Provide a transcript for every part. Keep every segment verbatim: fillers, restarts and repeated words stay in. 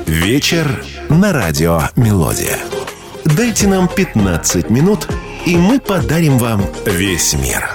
Вечер на радио «Мелодия». Дайте нам пятнадцать минут, и мы подарим вам весь мир.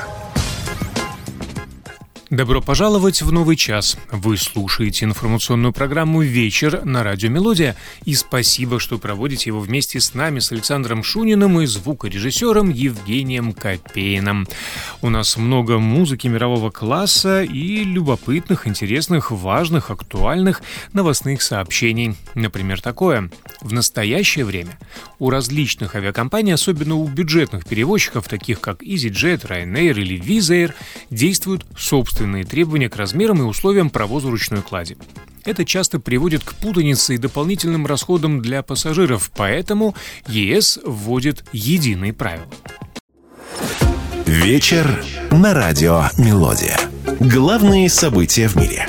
Добро пожаловать в новый час. Вы слушаете информационную программу «Вечер» на радио «Мелодия». И спасибо, что проводите его вместе с нами, с Александром Шуниным и звукорежиссером Евгением Копейным. У нас много музыки мирового класса и любопытных, интересных, важных, актуальных новостных сообщений. Например, такое. В настоящее время у различных авиакомпаний, особенно у бюджетных перевозчиков, таких как EasyJet, Ryanair или Wizz Air, действуют собственные требования к размерам и условиям провоза ручной клади. Это часто приводит к путанице и дополнительным расходам для пассажиров, поэтому ЕС вводит единые правила. Вечер на радио «Мелодия». Главные события в мире.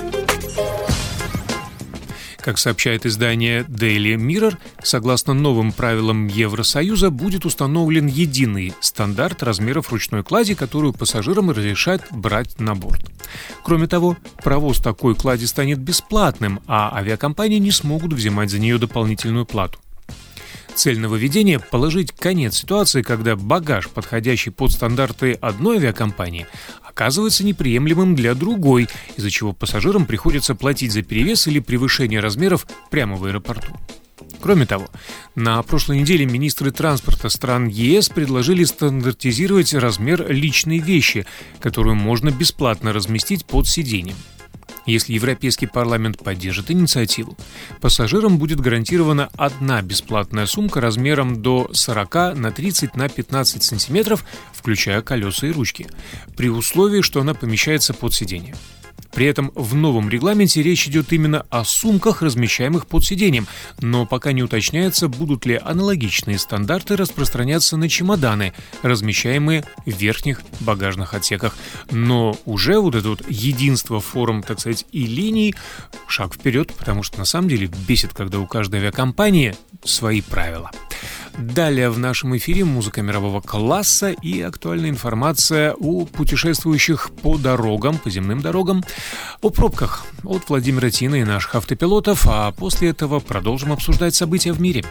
Как сообщает издание Daily Mirror, согласно новым правилам Евросоюза будет установлен единый стандарт размеров ручной клади, которую пассажирам разрешат брать на борт. Кроме того, провоз такой клади станет бесплатным, а авиакомпании не смогут взимать за нее дополнительную плату. Цель нововведения – положить конец ситуации, когда багаж, подходящий под стандарты одной авиакомпании, оказывается неприемлемым для другой, из-за чего пассажирам приходится платить за перевес или превышение размеров прямо в аэропорту. Кроме того, на прошлой неделе министры транспорта стран ЕС предложили стандартизировать размер личной вещи, которую можно бесплатно разместить под сиденьем. Если Европейский парламент поддержит инициативу, пассажирам будет гарантирована одна бесплатная сумка размером до сорок на тридцать на пятнадцать сантиметров, включая колеса и ручки, при условии, что она помещается под сиденье. При этом в новом регламенте речь идет именно о сумках, размещаемых под сиденьем, но пока не уточняется, будут ли аналогичные стандарты распространяться на чемоданы, размещаемые в верхних багажных отсеках. Но уже вот это вот единство форм, так сказать, и линий – шаг вперед, потому что на самом деле бесит, когда у каждой авиакомпании свои правила. Далее в нашем эфире музыка мирового класса и актуальная информация о путешествующих по дорогам, по земным дорогам, о пробках от Владимира Тина и наших автопилотов, а после этого продолжим обсуждать события в мире.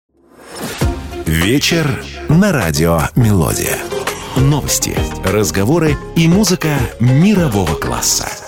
Вечер на радио «Мелодия». Новости, разговоры и музыка мирового класса.